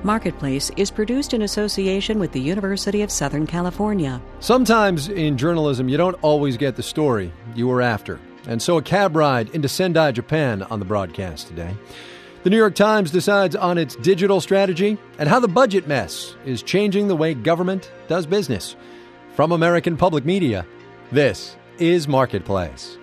Marketplace is produced in association with the University of Southern California. Sometimes in journalism, you don't always get the story you were after. And so a cab ride into Sendai, Japan on the broadcast today. The New York Times decides on its digital strategy and how the budget mess is changing the way government does business. From American Public Media, this is Marketplace.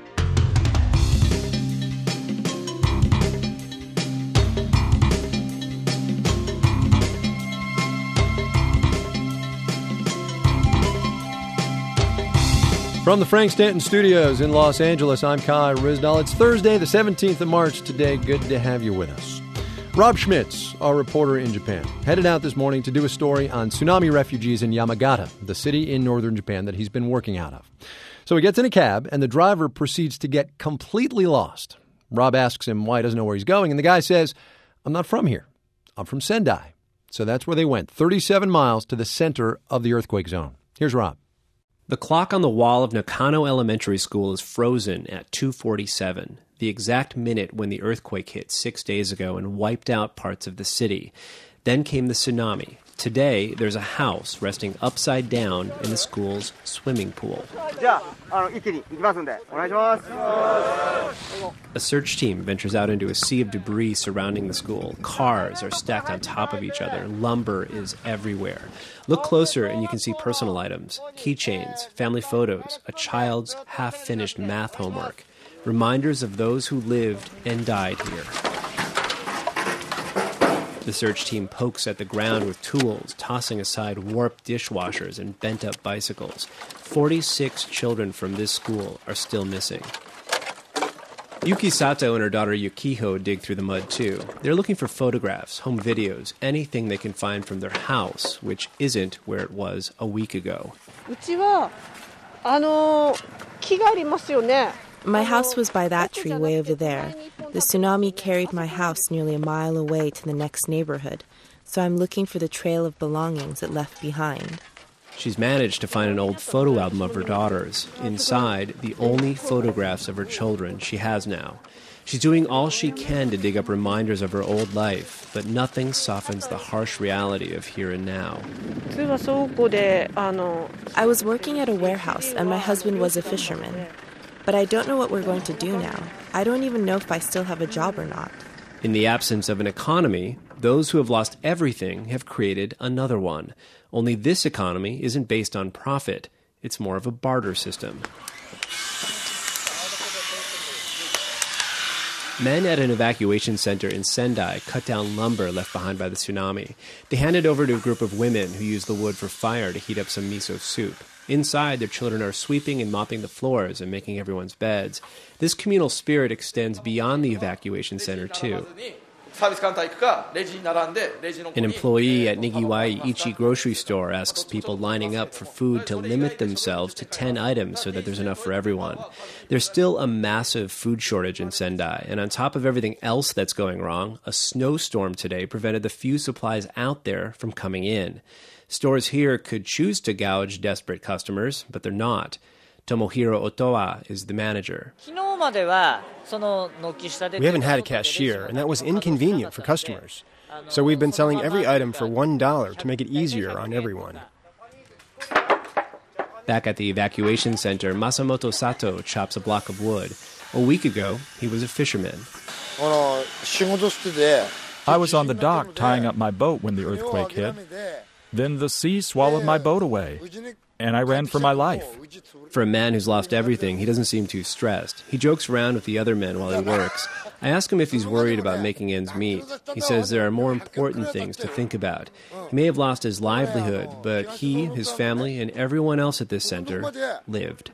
From the Frank Stanton Studios in Los Angeles, I'm Kai Ryssdal. It's Thursday, the 17th of March today. Good to have you with us. Rob Schmitz, our reporter in Japan, headed out this morning to do a story on tsunami refugees in Yamagata, the city in northern Japan that he's been working out of. So he gets in a cab, and the driver proceeds to get completely lost. Rob asks him why he doesn't know where he's going, and the guy says, "I'm not from here. I'm from Sendai." So that's where they went, 37 miles to the center of the earthquake zone. Here's Rob. The clock on the wall of Nakano Elementary School is frozen at 2:47, the exact minute when the earthquake hit 6 days ago and wiped out parts of the city. Then came the tsunami. Today, there's a house resting upside down in the school's swimming pool. A search team ventures out into a sea of debris surrounding the school. Cars are stacked on top of each other. Lumber is everywhere. Look closer and you can see personal items, keychains, family photos, a child's half-finished math homework. Reminders of those who lived and died here. The search team pokes at the ground with tools, tossing aside warped dishwashers and bent-up bicycles. 46 children from this school are still missing. Yuki Sato and her daughter Yukiho dig through the mud, too. They're looking for photographs, home videos, anything they can find from their house, which isn't where it was a week ago. My house was by that tree way over there. The tsunami carried my house nearly a mile away to the next neighborhood, so I'm looking for the trail of belongings it left behind. She's managed to find an old photo album of her daughters. Inside, the only photographs of her children she has now. She's doing all she can to dig up reminders of her old life, but nothing softens the harsh reality of here and now. I was working at a warehouse, and my husband was a fisherman. But I don't know what we're going to do now. I don't even know if I still have a job or not. In the absence of an economy, those who have lost everything have created another one. Only this economy isn't based on profit. It's more of a barter system. Men at an evacuation center in Sendai cut down lumber left behind by the tsunami. They hand it over to a group of women who use the wood for fire to heat up some miso soup. Inside, their children are sweeping and mopping the floors and making everyone's beds. This communal spirit extends beyond the evacuation center, too. An employee at Nigiwai Ichi grocery store asks people lining up for food to limit themselves to 10 items so that there's enough for everyone. There's still a massive food shortage in Sendai, and on top of everything else that's going wrong, a snowstorm today prevented the few supplies out there from coming in. Stores here could choose to gouge desperate customers, but they're not. Tomohiro Otoa is the manager. We haven't had a cashier, and that was inconvenient for customers. So we've been selling every item for $1 to make it easier on everyone. Back at the evacuation center, Masamoto Sato chops a block of wood. A week ago, he was a fisherman. I was on the dock tying up my boat when the earthquake hit. Then the sea swallowed my boat away, and I ran for my life. For a man who's lost everything, he doesn't seem too stressed. He jokes around with the other men while he works. I ask him if he's worried about making ends meet. He says there are more important things to think about. He may have lost his livelihood, but he, his family, and everyone else at this center lived.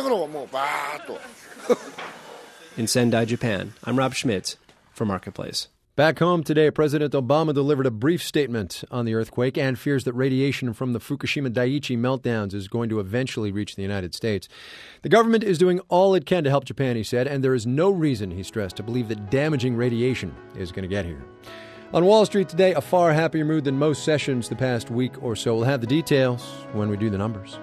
In Sendai, Japan, I'm Rob Schmitz for Marketplace. Back home today, President Obama delivered a brief statement on the earthquake and fears that radiation from the Fukushima Daiichi meltdowns is going to eventually reach the United States. The government is doing all it can to help Japan, he said, and there is no reason, he stressed, to believe that damaging radiation is going to get here. On Wall Street today, a far happier mood than most sessions the past week or so. We'll have the details when we do the numbers.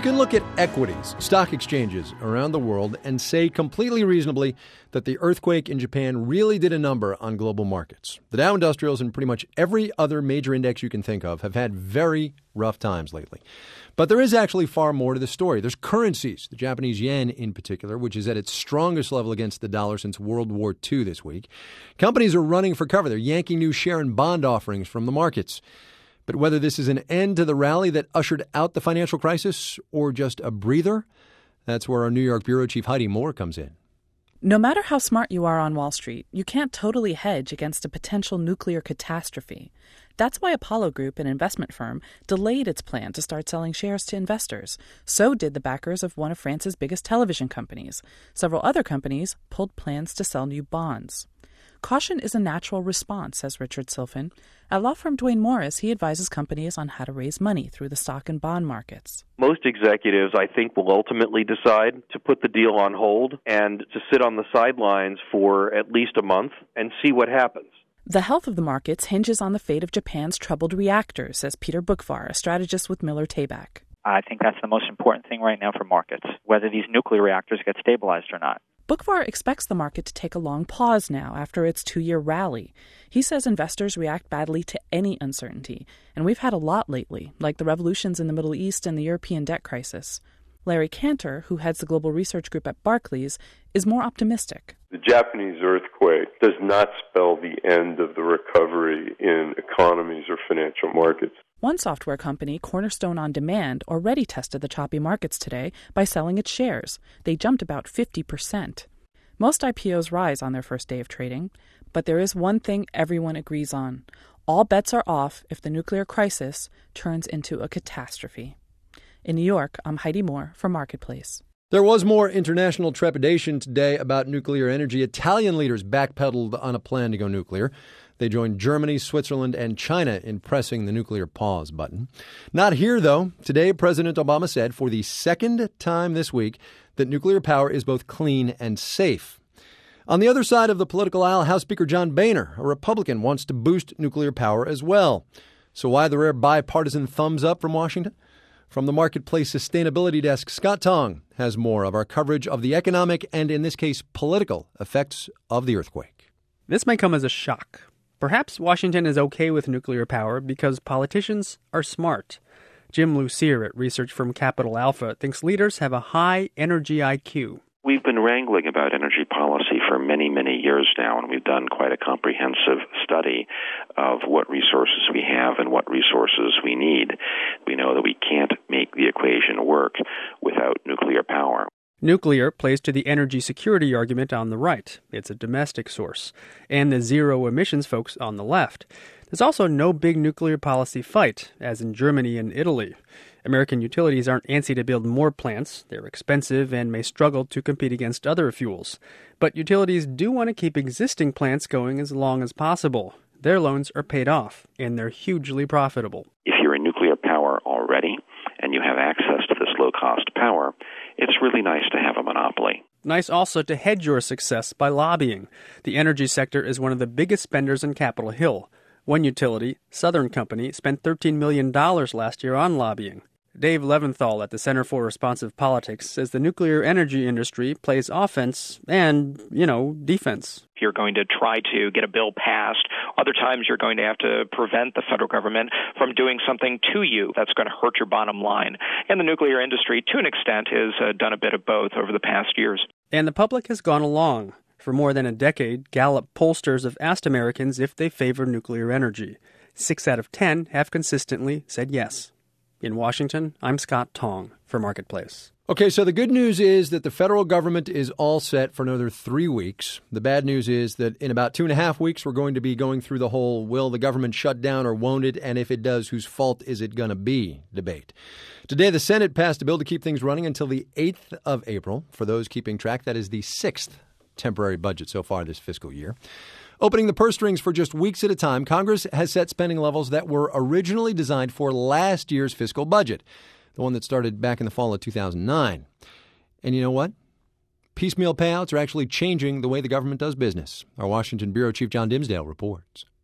can look at equities, stock exchanges around the world, and say completely reasonably that the earthquake in Japan really did a number on global markets. The Dow Industrials and pretty much every other major index you can think of have had very rough times lately. But there is actually far more to the story. There's currencies, the Japanese yen in particular, which is at its strongest level against the dollar since World War II this week. Companies are running for cover. They're yanking new share and bond offerings from the markets. But whether this is an end to the rally that ushered out the financial crisis or just a breather, that's where our New York bureau chief Heidi Moore comes in. No matter how smart you are on Wall Street, you can't totally hedge against a potential nuclear catastrophe. That's why Apollo Group, an investment firm, delayed its plan to start selling shares to investors. So did the backers of one of France's biggest television companies. Several other companies pulled plans to sell new bonds. Caution is a natural response, says Richard Silfen. At law firm Duane Morris, he advises companies on how to raise money through the stock and bond markets. Most executives, I think, will ultimately decide to put the deal on hold and to sit on the sidelines for at least a month and see what happens. The health of the markets hinges on the fate of Japan's troubled reactors, says Peter Bookvar, a strategist with Miller Tabak. I think that's the most important thing right now for markets, whether these nuclear reactors get stabilized or not. Bookvar expects the market to take a long pause now after its 2-year rally. He says investors react badly to any uncertainty, and we've had a lot lately, like the revolutions in the Middle East and the European debt crisis. Larry Cantor, who heads the global research group at Barclays, is more optimistic. The Japanese earthquake does not spell the end of the recovery in economies or financial markets. One software company, Cornerstone On Demand, already tested the choppy markets today by selling its shares. They jumped about 50%. Most IPOs rise on their first day of trading, but there is one thing everyone agrees on. All bets are off if the nuclear crisis turns into a catastrophe. In New York, I'm Heidi Moore for Marketplace. There was more international trepidation today about nuclear energy. Italian leaders backpedaled on a plan to go nuclear. They joined Germany, Switzerland, and China in pressing the nuclear pause button. Not here, though. Today, President Obama said for the second time this week that nuclear power is both clean and safe. On the other side of the political aisle, House Speaker John Boehner, a Republican, wants to boost nuclear power as well. So why the rare bipartisan thumbs up from Washington? From the Marketplace Sustainability Desk, Scott Tong has more of our coverage of the economic and, in this case, political effects of the earthquake. This may come as a shock. Perhaps Washington is okay with nuclear power because politicians are smart. Jim Lucier at research firm Capital Alpha thinks leaders have a high energy IQ. We've been wrangling about energy policy for many, many years now, and we've done quite a comprehensive study of what resources we have and what resources we need. We know that we can't make the equation work without nuclear power. Nuclear plays to the energy security argument on the right. It's a domestic source. And the zero emissions folks on the left. There's also no big nuclear policy fight, as in Germany and Italy. American utilities aren't antsy to build more plants. They're expensive and may struggle to compete against other fuels. But utilities do want to keep existing plants going as long as possible. Their loans are paid off, and they're hugely profitable. If you're in nuclear power already, and you have access to this low-cost power, it's really nice to have a monopoly. Nice also to hedge your success by lobbying. The energy sector is one of the biggest spenders in Capitol Hill. One utility, Southern Company, spent $13 million last year on lobbying. Dave Leventhal at the Center for Responsive Politics says the nuclear energy industry plays offense and, defense. You're going to try to get a bill passed. Other times you're going to have to prevent the federal government from doing something to you that's going to hurt your bottom line. And the nuclear industry, to an extent, has done a bit of both over the past years. And the public has gone along. For more than a decade, Gallup pollsters have asked Americans if they favor nuclear energy. 6 out of 10 have consistently said yes. In Washington, I'm Scott Tong for Marketplace. Okay, so the good news is that the federal government is all set for another 3 weeks. The bad news is that in about 2.5 weeks, we're going to be going through the whole will the government shut down or won't it, and if it does, whose fault is it going to be debate. Today, the Senate passed a bill to keep things running until the 8th of April. For those keeping track, that is the 6th temporary budget so far this fiscal year. Opening the purse strings for just weeks at a time, Congress has set spending levels that were originally designed for last year's fiscal budget, the one that started back in the fall of 2009. And you know what? Piecemeal payouts are actually changing the way the government does business. Our Washington bureau chief John Dimsdale reports.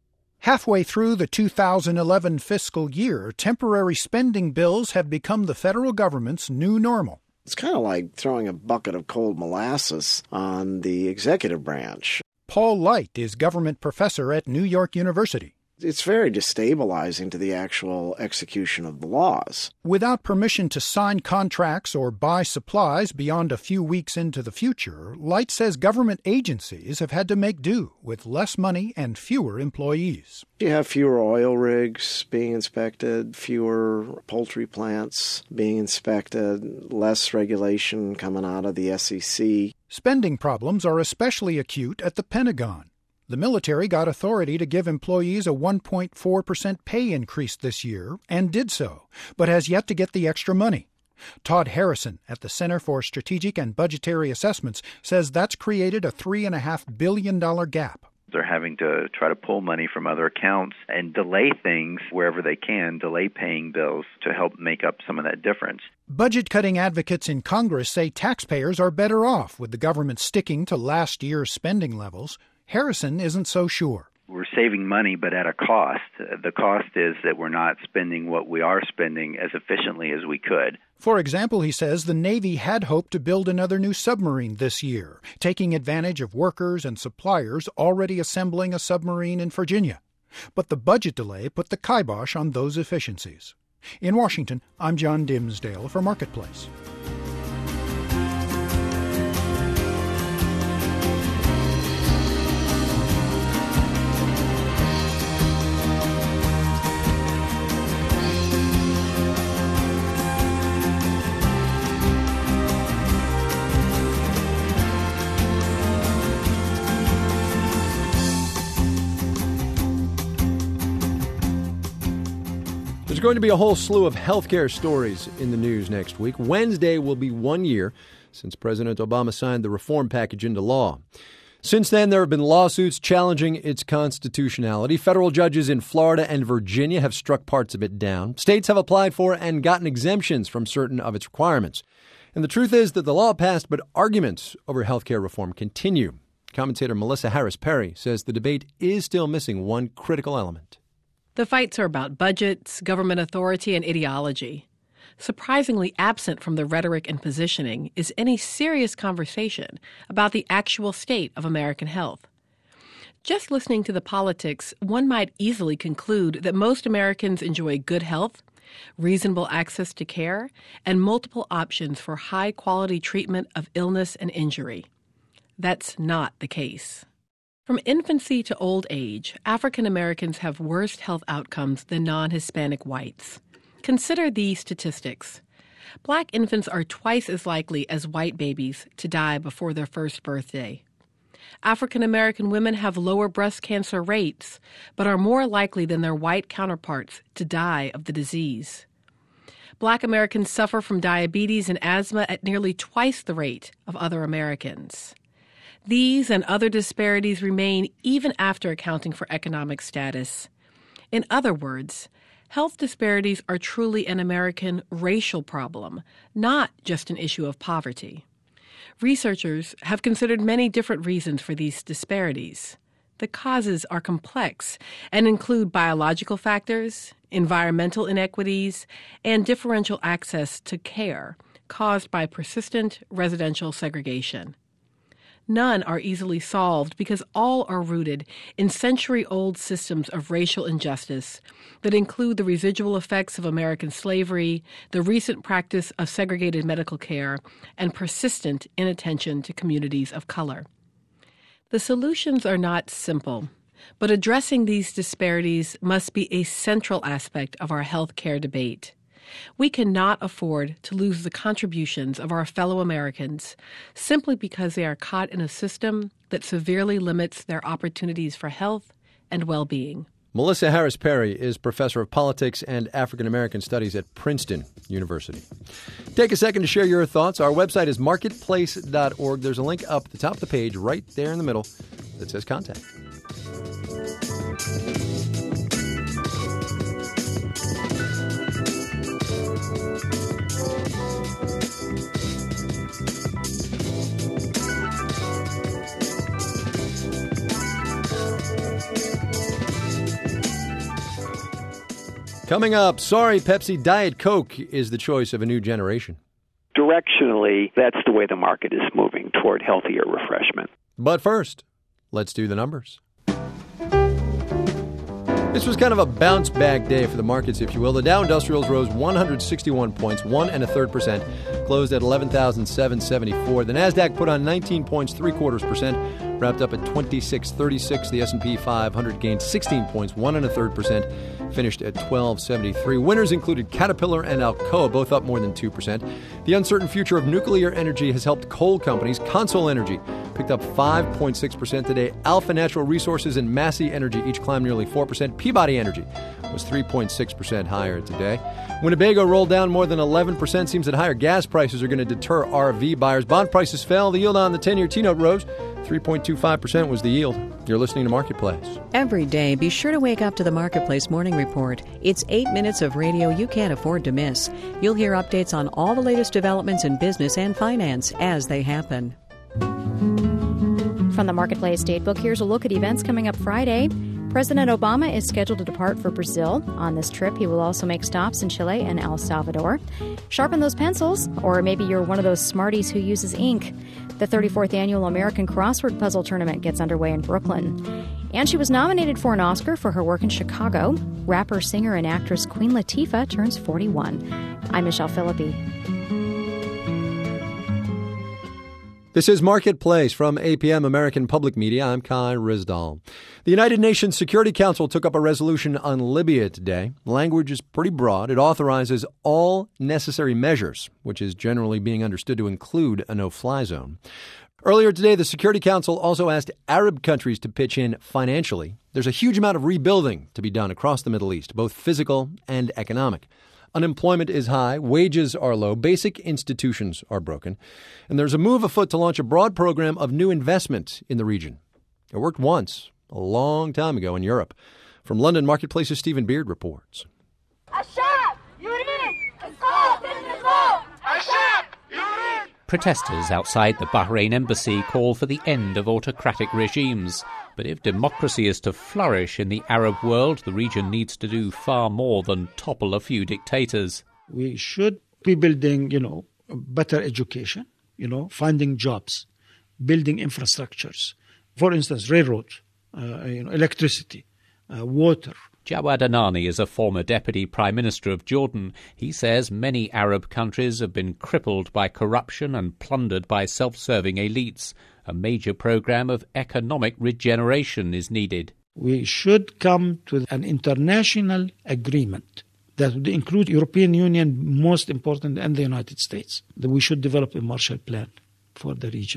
Halfway through the 2011 fiscal year, temporary spending bills have become the federal government's new normal. It's kind of like throwing a bucket of cold molasses on the executive branch. Paul Light is government professor at New York University. It's very destabilizing to the actual execution of the laws. Without permission to sign contracts or buy supplies beyond a few weeks into the future, Light says government agencies have had to make do with less money and fewer employees. You have fewer oil rigs being inspected, fewer poultry plants being inspected, less regulation coming out of the SEC. Spending problems are especially acute at the Pentagon. The military got authority to give employees a 1.4% pay increase this year, and did so, but has yet to get the extra money. Todd Harrison at the Center for Strategic and Budgetary Assessments says that's created a $3.5 billion gap. They're having to try to pull money from other accounts and delay things wherever they can, delay paying bills to help make up some of that difference. Budget-cutting advocates in Congress say taxpayers are better off with the government sticking to last year's spending levels. Harrison isn't so sure. We're saving money, but at a cost. The cost is that we're not spending what we are spending as efficiently as we could. For example, he says the Navy had hoped to build another new submarine this year, taking advantage of workers and suppliers already assembling a submarine in Virginia. But the budget delay put the kibosh on those efficiencies. In Washington, I'm John Dimsdale for Marketplace. There's going to be a whole slew of healthcare stories in the news next week. Wednesday will be 1 year since President Obama signed the reform package into law. Since then, there have been lawsuits challenging its constitutionality. Federal judges in Florida and Virginia have struck parts of it down. States have applied for and gotten exemptions from certain of its requirements. And the truth is that the law passed, but arguments over healthcare reform continue. Commentator Melissa Harris Perry says the debate is still missing one critical element. The fights are about budgets, government authority, and ideology. Surprisingly absent from the rhetoric and positioning is any serious conversation about the actual state of American health. Just listening to the politics, one might easily conclude that most Americans enjoy good health, reasonable access to care, and multiple options for high-quality treatment of illness and injury. That's not the case. From infancy to old age, African Americans have worse health outcomes than non-Hispanic whites. Consider these statistics. Black infants are twice as likely as white babies to die before their first birthday. African American women have lower breast cancer rates, but are more likely than their white counterparts to die of the disease. Black Americans suffer from diabetes and asthma at nearly twice the rate of other Americans. These and other disparities remain even after accounting for economic status. In other words, health disparities are truly an American racial problem, not just an issue of poverty. Researchers have considered many different reasons for these disparities. The causes are complex and include biological factors, environmental inequities, and differential access to care caused by persistent residential segregation. None are easily solved because all are rooted in century-old systems of racial injustice that include the residual effects of American slavery, the recent practice of segregated medical care, and persistent inattention to communities of color. The solutions are not simple, but addressing these disparities must be a central aspect of our health care debate. We cannot afford to lose the contributions of our fellow Americans simply because they are caught in a system that severely limits their opportunities for health and well-being. Melissa Harris Perry is professor of politics and African American studies at Princeton University. Take a second to share your thoughts. Our website is marketplace.org. There's a link up at the top of the page right there in the middle that says contact. Coming up, sorry, Pepsi Diet Coke is the choice of a new generation. Directionally, that's the way the market is moving, toward healthier refreshment. But first, let's do the numbers. This was kind of a bounce-back day for the markets, if you will. The Dow Industrials rose 161 points, 1 1/3%, closed at 11,774. The Nasdaq put on 19 points, 0.75%, wrapped up at 2636. The S&P 500 gained 16 points, 1 1/3%, finished at 1273. Winners included Caterpillar and Alcoa, both up more than 2%. The uncertain future of nuclear energy has helped coal companies. Consol Energy picked up 5.6% today. Alpha Natural Resources and Massey Energy each climbed nearly 4%. Peabody Energy was 3.6% higher today. Winnebago rolled down more than 11%. Seems that higher gas prices are going to deter RV buyers. Bond prices fell. The yield on the 10-year T-note rose. 3.25% was the yield. You're listening to Marketplace. Every day, be sure to wake up to the Marketplace Morning Report. It's 8 minutes of radio you can't afford to miss. You'll hear updates on all the latest developments in business and finance as they happen. From the Marketplace Datebook, here's a look at events coming up Friday. President Obama is scheduled to depart for Brazil. On this trip, he will also make stops in Chile and El Salvador. Sharpen those pencils, or maybe you're one of those smarties who uses ink. The 34th Annual American Crossword Puzzle Tournament gets underway in Brooklyn. And she was nominated for an Oscar for her work in Chicago. Rapper, singer, and actress Queen Latifah turns 41. I'm Michelle Philippi. This is Marketplace from APM American Public Media. I'm Kai Rizdal. The United Nations Security Council took up a resolution on Libya today. Language is pretty broad. It authorizes all necessary measures, which is generally being understood to include a no-fly zone. Earlier today, the Security Council also asked Arab countries to pitch in financially. There's a huge amount of rebuilding to be done across the Middle East, both physical and economic. Unemployment is high, wages are low, basic institutions are broken, and there's a move afoot to launch a broad program of new investment in the region. It worked once, a long time ago in Europe. From London, Marketplace's Stephen Beard reports. Protesters outside the Bahrain embassy call for the end of autocratic regimes. But if democracy is to flourish in the Arab world, the region needs to do far more than topple a few dictators. We should be building, better education, finding jobs, building infrastructures. For instance, railroads, electricity, water. Jawad Anani is a former deputy prime minister of Jordan. He says many Arab countries have been crippled by corruption and plundered by self-serving elites. A major program of economic regeneration is needed. We should come to an international agreement that would include European Union, most important, and the United States. That we should develop a Marshall Plan for the region.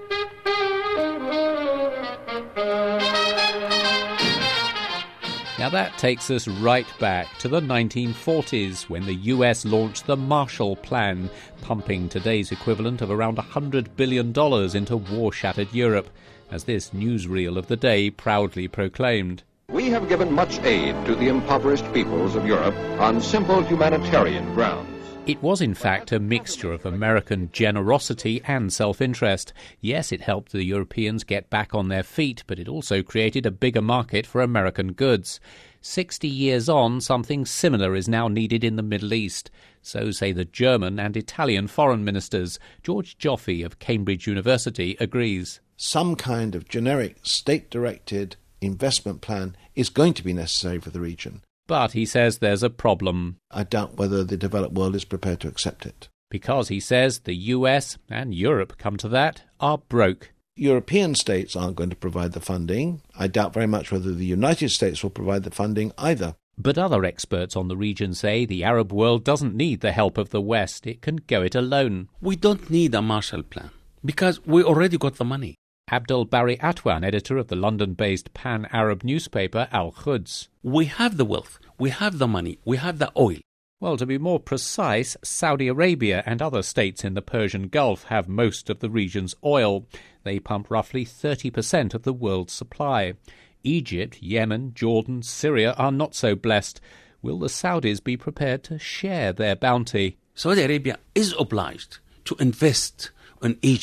Now that takes us right back to the 1940s when the US launched the Marshall Plan, pumping today's equivalent of around $100 billion into war-shattered Europe, as this newsreel of the day proudly proclaimed. We have given much aid to the impoverished peoples of Europe on simple humanitarian grounds. It was in fact a mixture of American generosity and self-interest. Yes, it helped the Europeans get back on their feet, but it also created a bigger market for American goods. 60 years on, something similar is now needed in the Middle East. So say the German and Italian foreign ministers. George Joffe of Cambridge University agrees. Some kind of generic state-directed investment plan is going to be necessary for the region. But he says there's a problem. I doubt whether the developed world is prepared to accept it. Because, he says, the US and Europe, come to that, are broke. European states aren't going to provide the funding. I doubt very much whether the United States will provide the funding either. But other experts on the region say the Arab world doesn't need the help of the West. It can go it alone. We don't need a Marshall Plan because we already got the money. Abdul Bari Atwan, editor of the London-based pan-Arab newspaper Al-Quds. We have the wealth, we have the money, we have the oil. Well, to be more precise, Saudi Arabia and other states in the Persian Gulf have most of the region's oil. They pump roughly 30% of the world's supply. Egypt, Yemen, Jordan, Syria are not so blessed. Will the Saudis be prepared to share their bounty? Saudi Arabia is obliged to invest in Egypt,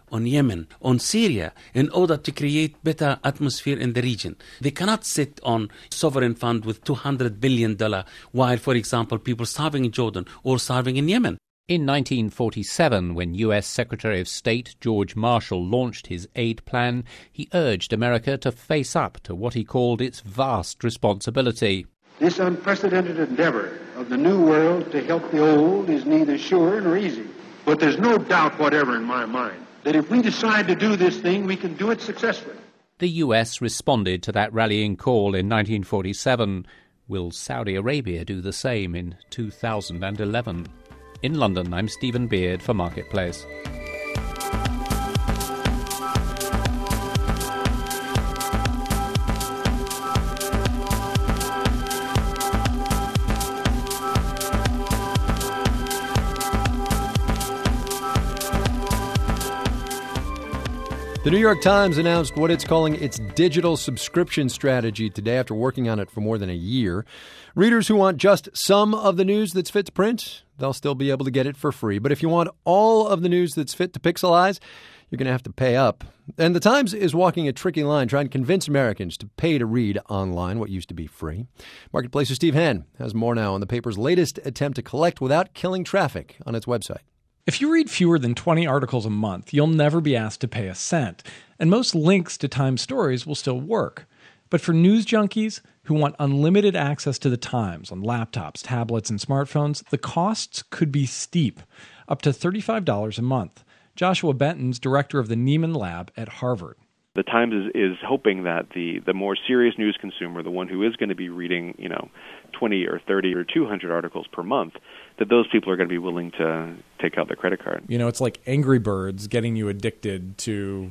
on Yemen, on Syria, in order to create better atmosphere in the region. They cannot sit on sovereign fund with $200 billion while, for example, people starving in Jordan or starving in Yemen. In 1947, when U.S. Secretary of State George Marshall launched his aid plan, he urged America to face up to what he called its vast responsibility. This unprecedented endeavor of the New World to help the old is neither sure nor easy. But there's no doubt whatever in my mind that if we decide to do this thing, we can do it successfully. The U.S. responded to that rallying call in 1947. Will Saudi Arabia do the same in 2011? In London, I'm Stephen Beard for Marketplace. The New York Times announced what it's calling its digital subscription strategy today after working on it for more than a year. Readers who want just some of the news that's fit to print, they'll still be able to get it for free. But if you want all of the news that's fit to pixelize, you're going to have to pay up. And the Times is walking a tricky line, trying to convince Americans to pay to read online what used to be free. Marketplace's Steve Henn has more now on the paper's latest attempt to collect without killing traffic on its website. If you read fewer than 20 articles a month, you'll never be asked to pay a cent, and most links to Times stories will still work. But for news junkies who want unlimited access to the Times on laptops, tablets, and smartphones, the costs could be steep, up to $35 a month. Joshua Benton's director of the Nieman Lab at Harvard. The Times is hoping that the more serious news consumer, the one who is going to be reading, 20 or 30 or 200 articles per month, that those people are going to be willing to take out their credit card. It's like Angry Birds getting you addicted to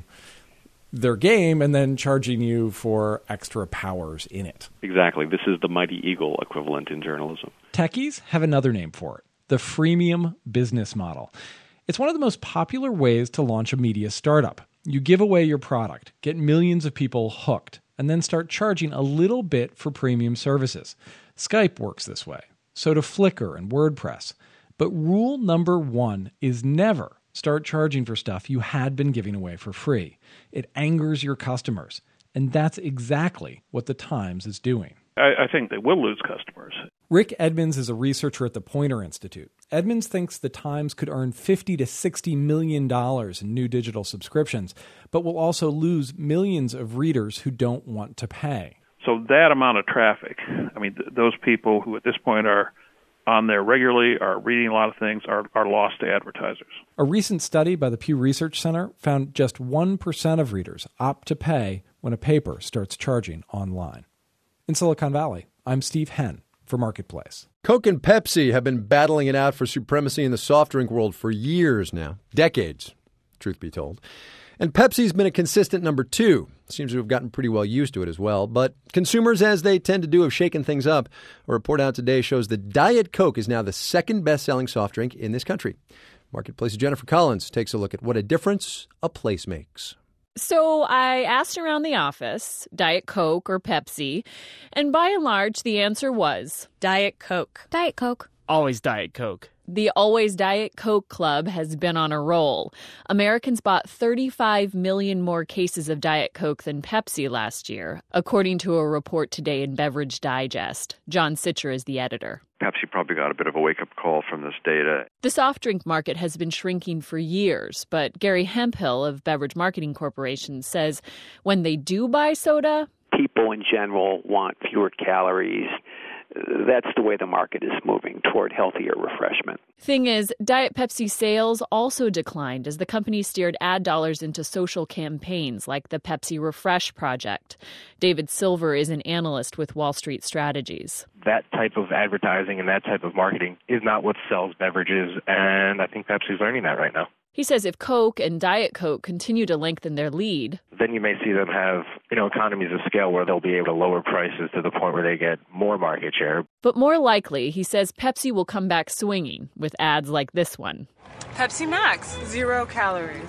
their game and then charging you for extra powers in it. Exactly. This is the Mighty Eagle equivalent in journalism. Techies have another name for it, the freemium business model. It's one of the most popular ways to launch a media startup. You give away your product, get millions of people hooked, and then start charging a little bit for premium services. Skype works this way. So do Flickr and WordPress. But rule number one is never start charging for stuff you had been giving away for free. It angers your customers. And that's exactly what the Times is doing. I think they will lose customers. Rick Edmonds is a researcher at the Poynter Institute. Edmonds thinks the Times could earn $50 to $60 million in new digital subscriptions, but will also lose millions of readers who don't want to pay. So that amount of traffic, those people who at this point are on there regularly, are reading a lot of things, are lost to advertisers. A recent study by the Pew Research Center found just 1% of readers opt to pay when a paper starts charging online. In Silicon Valley, I'm Steve Henn for Marketplace. Coke and Pepsi have been battling it out for supremacy in the soft drink world for years now. Decades, truth be told. And Pepsi's been a consistent number 2. Seems to have gotten pretty well used to it as well. But consumers, as they tend to do, have shaken things up. A report out today shows that Diet Coke is now the second best-selling soft drink in this country. Marketplace's Jennifer Collins takes a look at what a difference a place makes. So I asked around the office, Diet Coke or Pepsi, and by and large, the answer was Diet Coke. Diet Coke. Always Diet Coke. The Always Diet Coke Club has been on a roll. Americans bought 35 million more cases of Diet Coke than Pepsi last year, according to a report today in Beverage Digest. John Sitcher is the editor. Pepsi probably got a bit of a wake-up call from this data. The soft drink market has been shrinking for years, but Gary Hemphill of Beverage Marketing Corporation says when they do buy soda, people in general want fewer calories. That's the way the market is moving, toward healthier refreshment. Thing is, Diet Pepsi sales also declined as the company steered ad dollars into social campaigns like the Pepsi Refresh Project. David Silver is an analyst with Wall Street Strategies. That type of advertising and that type of marketing is not what sells beverages, and I think Pepsi's learning that right now. He says if Coke and Diet Coke continue to lengthen their lead, then you may see them have, economies of scale where they'll be able to lower prices to the point where they get more market share. But more likely, he says Pepsi will come back swinging with ads like this one. Pepsi Max, 0 calories.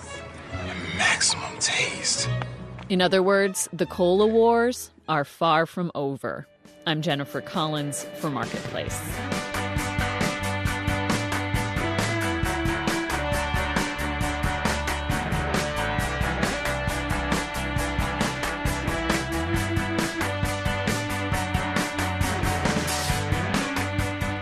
Maximum taste. In other words, the cola wars are far from over. I'm Jennifer Collins for Marketplace.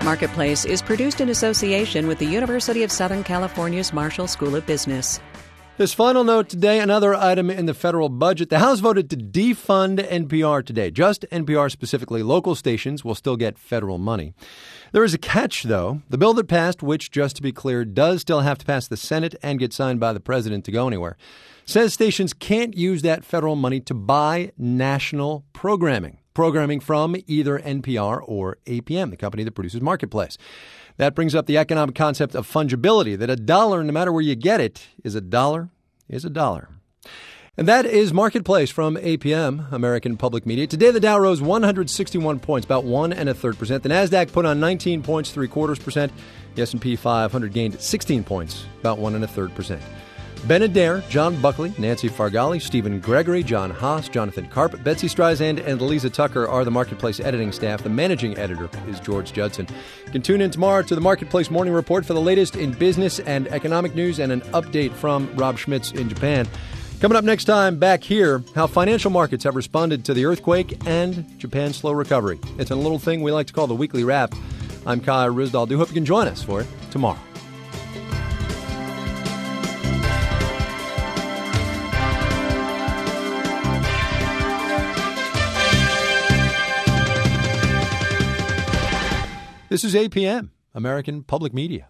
Marketplace is produced in association with the University of Southern California's Marshall School of Business. This final note today, another item in the federal budget. The House voted to defund NPR today. Just NPR, specifically local stations, will still get federal money. There is a catch, though. The bill that passed, which, just to be clear, does still have to pass the Senate and get signed by the president to go anywhere, says stations can't use that federal money to buy national programming from either NPR or APM, the company that produces Marketplace. That brings up the economic concept of fungibility, that a dollar, no matter where you get it, is a dollar. And that is Marketplace from APM, American Public Media. Today, the Dow rose 161 points, about 1 1/3%. The NASDAQ put on 19 points, 0.75%. The S&P 500 gained 16 points, about 1 1/3%. Ben Adair, John Buckley, Nancy Fargali, Stephen Gregory, John Haas, Jonathan Karp, Betsy Streisand, and Lisa Tucker are the Marketplace editing staff. The managing editor is George Judson. You can tune in tomorrow to the Marketplace Morning Report for the latest in business and economic news and an update from Rob Schmitz in Japan. Coming up next time, back here, how financial markets have responded to the earthquake and Japan's slow recovery. It's a little thing we like to call the weekly wrap. I'm Kai Ryssdal. Do hope you can join us for it tomorrow. This is APM, American Public Media.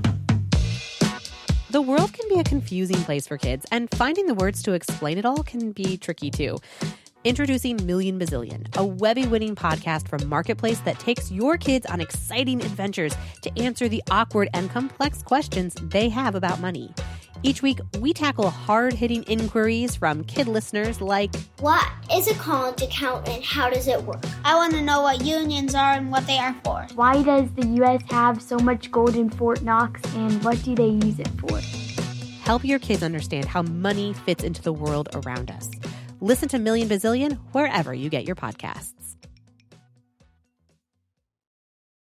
The world can be a confusing place for kids, and finding the words to explain it all can be tricky too. Introducing Million Bazillion, a Webby-winning podcast from Marketplace that takes your kids on exciting adventures to answer the awkward and complex questions they have about money. Each week, we tackle hard-hitting inquiries from kid listeners like, what is a college account and how does it work? I want to know what unions are and what they are for. Why does the U.S. have so much gold in Fort Knox and what do they use it for? Help your kids understand how money fits into the world around us. Listen to Million Bazillion wherever you get your podcasts.